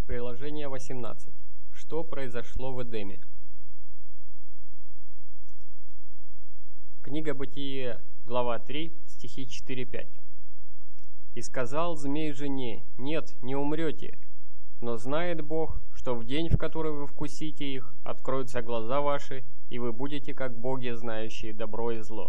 Приложение 18. Что произошло в Эдеме? Книга Бытие, глава 3, стихи 4-5. «И сказал змей жене: нет, не умрете, но знает Бог, что в день, в который вы вкусите их, откроются глаза ваши, и вы будете как боги, знающие добро и зло».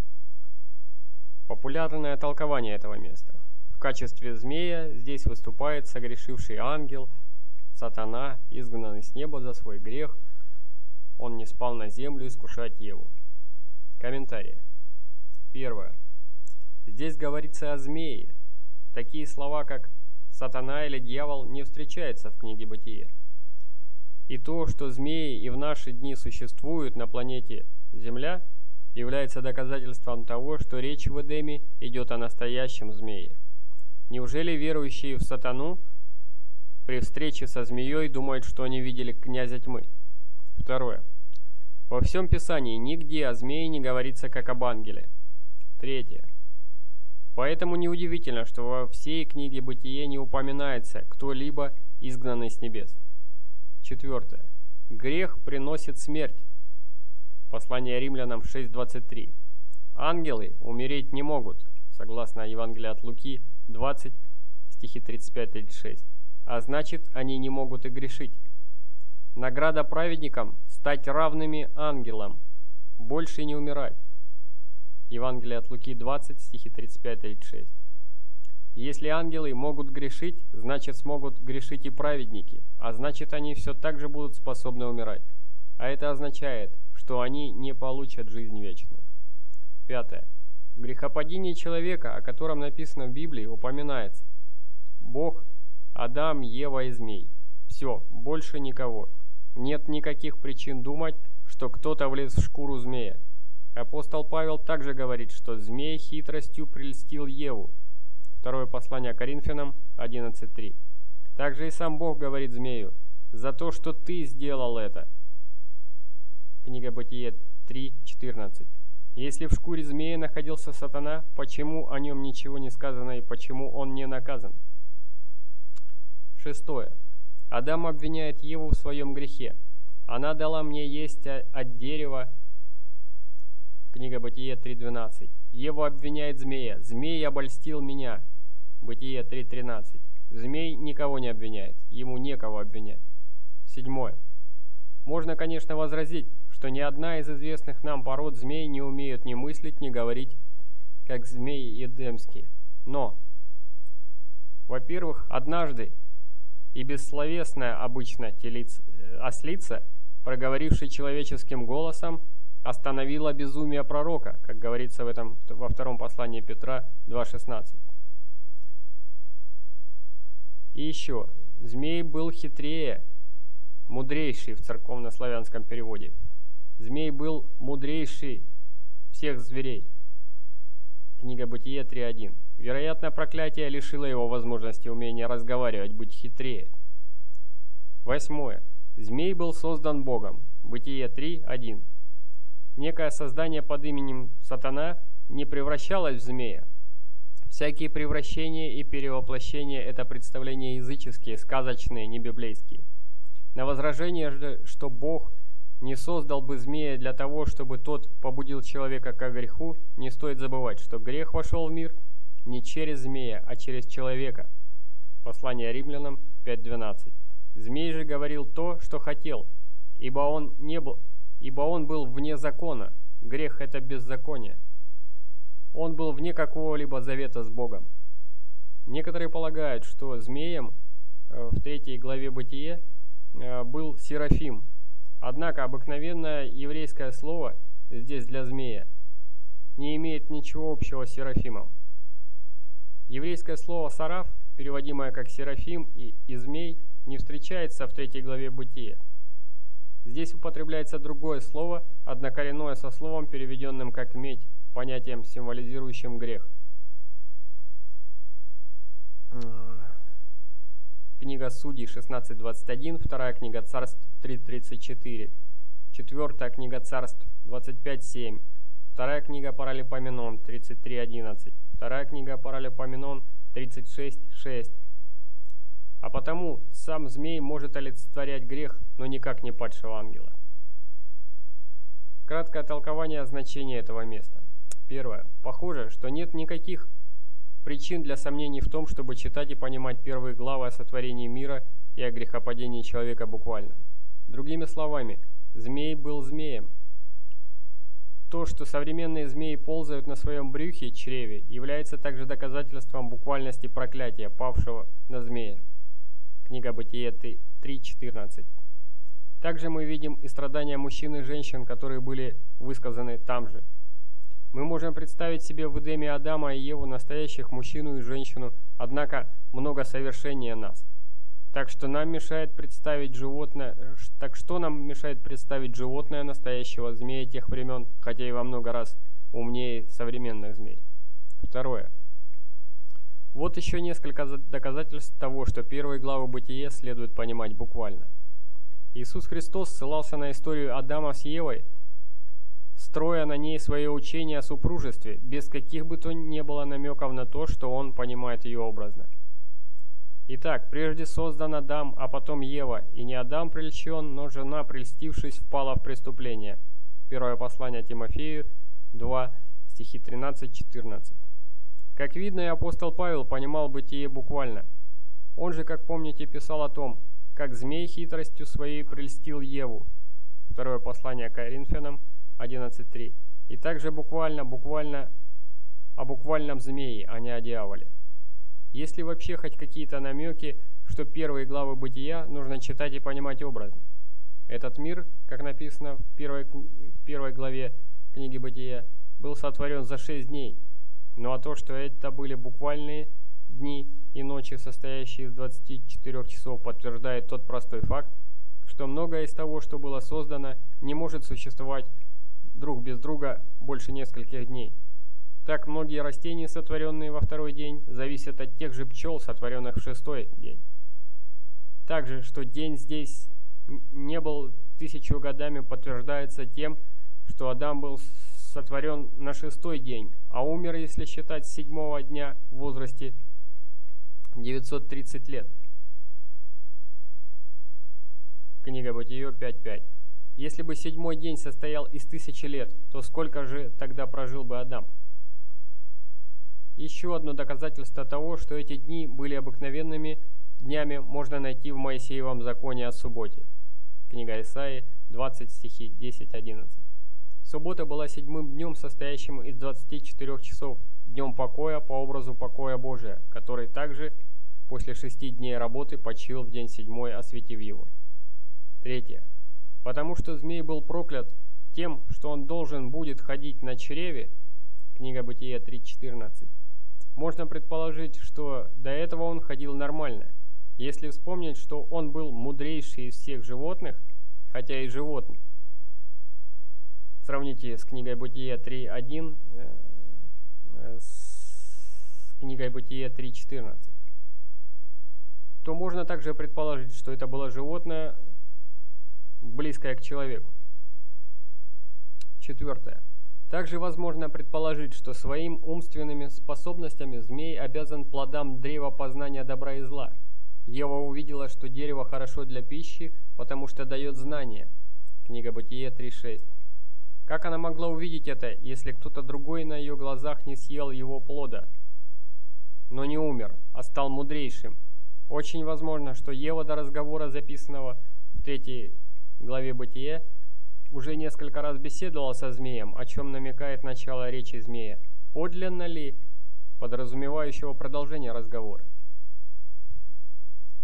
Популярное толкование этого места. В качестве змея здесь выступает согрешивший ангел, сатана, изгнанный с неба за свой грех. Он не спал на землю искушать Еву. Комментарии. Первое. Здесь говорится о змее. Такие слова, как «сатана» или «дьявол» не встречаются в книге Бытие. И то, что змеи и в наши дни существуют на планете Земля, является доказательством того, что речь в Эдеме идет о настоящем змее. Неужели верующие в сатану при встрече со змеей думают, что они видели князя тьмы? Второе. Во всем Писании нигде о змее не говорится как об ангеле. Третье. Поэтому неудивительно, что во всей книге Бытие не упоминается кто-либо, изгнанный с небес. Четвертое. Грех приносит смерть. Послание Римлянам 6:23. Ангелы умереть не могут, согласно Евангелию от Луки 20, стихи 35-36. А значит, они не могут и грешить. Награда праведникам – стать равными ангелам, больше не умирать. Евангелие от Луки 20, стихи 35-36. Если ангелы могут грешить, значит смогут грешить и праведники, а значит они все так же будут способны умирать. А это означает, что они не получат жизнь вечную. Пятое. В грехопадении человека, о котором написано в Библии, упоминается Бог, Адам, Ева и змей. Все, больше никого. Нет никаких причин думать, что кто-то влез в шкуру змея. Апостол Павел также говорит, что змей хитростью прельстил Еву. Второе послание Коринфянам 11:3. Также и сам Бог говорит змею: «За то, что ты сделал это». Книга Бытие 3:14. Если в шкуре змея находился сатана, почему о нем ничего не сказано и почему он не наказан? Шестое. Адам обвиняет Еву в своем грехе. Она дала мне есть от дерева. Книга Бытие 3:12. Еву обвиняет змея. Змей обольстил меня. Бытие 3:13. Змей никого не обвиняет. Ему некого обвинять. Седьмое. Можно, конечно, возразить, что ни одна из известных нам пород змей не умеют ни мыслить, ни говорить, как змеи эдемские. Но, во-первых, однажды и бессловесная обычно ослица, проговорившая человеческим голосом, остановила безумие пророка, как говорится во втором послании Петра 2:16. И еще, змей был хитрее, мудрейший в церковно-славянском переводе. Змей был мудрейший всех зверей. Книга Бытие 3:1. Вероятно, проклятие лишило его возможности умения разговаривать, быть хитрее. Восьмое. Змей был создан Богом. Бытие 3:1. Некое создание под именем Сатана не превращалось в змея. Всякие превращения и перевоплощения – это представления языческие, сказочные, не библейские. На возражение же, что Бог не создал бы змея для того, чтобы тот побудил человека к греху, не стоит забывать, что грех вошел в мир не через змея, а через человека. Послание Римлянам 5:12. Змей же говорил то, что хотел, ибо он был вне закона. Грех – это беззаконие. Он был вне какого-либо завета с Богом. Некоторые полагают, что змеем в 3 главе Бытие был Серафим. Однако обыкновенное еврейское слово здесь для змея не имеет ничего общего с Серафимом. Еврейское слово «сараф», переводимое как «серафим» и «змей», не встречается в 3 главе Бытия. Здесь употребляется другое слово, однокоренное со словом, переведенным как «медь», понятием, символизирующим грех. Книга Судей 16:21, вторая книга Царств 3:34, четвертая книга Царств 25:7, вторая книга Паралипоменон 33:11, вторая книга Паралипоменон 36:6. А потому сам змей может олицетворять грех, но никак не падшего ангела. Краткое толкование значения этого места. Первое. Похоже, что нет никаких причин для сомнений в том, чтобы читать и понимать первые главы о сотворении мира и о грехопадении человека буквально. Другими словами, змей был змеем. То, что современные змеи ползают на своем брюхе, чреве, является также доказательством буквальности проклятия, павшего на змея. Книга Бытие 3:14. Также мы видим и страдания мужчин и женщин, которые были высказаны там же. Мы можем представить себе в Эдеме Адама и Еву настоящих мужчину и женщину, однако много совершеннее нас. Так что нам мешает представить животное настоящего змея тех времен, хотя и во много раз умнее современных змей. Второе. Вот еще несколько доказательств того, что первые главы Бытия следует понимать буквально. Иисус Христос ссылался на историю Адама с Евой, строя на ней свое учение о супружестве, без каких бы то ни было намеков на то, что он понимает ее образно. Итак, прежде создан Адам, а потом Ева, и не Адам прельщен, но жена, прельстившись, впала в преступление. Первое послание Тимофею 2, стихи 13-14. Как видно, и апостол Павел понимал бытие буквально. Он же, как помните, писал о том, как змей хитростью своей прельстил Еву. Второе послание Коринфянам 11.3. И также буквально о буквальном змее, а не о дьяволе. Есть ли вообще хоть какие-то намеки, что первые главы Бытия нужно читать и понимать образно? Этот мир, как написано в первой главе книги Бытия, был сотворен за 6 дней. Ну а то, что это были буквальные дни и ночи, состоящие из 24 часов, подтверждает тот простой факт, что многое из того, что было создано, не может существовать друг без друга больше нескольких дней. Так многие растения, сотворенные во второй день, зависят от тех же пчел, сотворенных в 6-й день. Также, что день здесь не был 1000 годами, подтверждается тем, что Адам был сотворен на 6-й день, а умер, если считать, с 7-го дня в возрасте 930 лет. Книга Бытие 5.5. Если бы 7-й день состоял из 1000 лет, то сколько же тогда прожил бы Адам? Еще одно доказательство того, что эти дни были обыкновенными днями, можно найти в Моисеевом законе о субботе. Книга Исаии 20, стихи 10-11. Суббота была 7-м днем, состоящим из 24 часов, днем покоя по образу покоя Божия, который также после 6 дней работы почил в день 7-й, осветив его. Третье. Потому что змей был проклят тем, что он должен будет ходить на чреве, книга Бытия 3.14, можно предположить, что до этого он ходил нормально. Если вспомнить, что он был мудрейший из всех животных, хотя и животный. Сравните с книгой Бытия 3.1 с книгой Бытия 3.14. То можно также предположить, что это было животное, близкое к человеку. Четвертое. Также возможно предположить, что своим умственными способностями змей обязан плодам древа познания добра и зла. Ева увидела, что дерево хорошо для пищи, потому что дает знания. Книга Бытие 3.6. Как она могла увидеть это, если кто-то другой на ее глазах не съел его плода, но не умер, а стал мудрейшим? Очень возможно, что Ева до разговора, записанного в 3 главе Бытия, уже несколько раз беседовала со змеем, о чем намекает начало речи змея, подлинно ли подразумевающего продолжение разговора.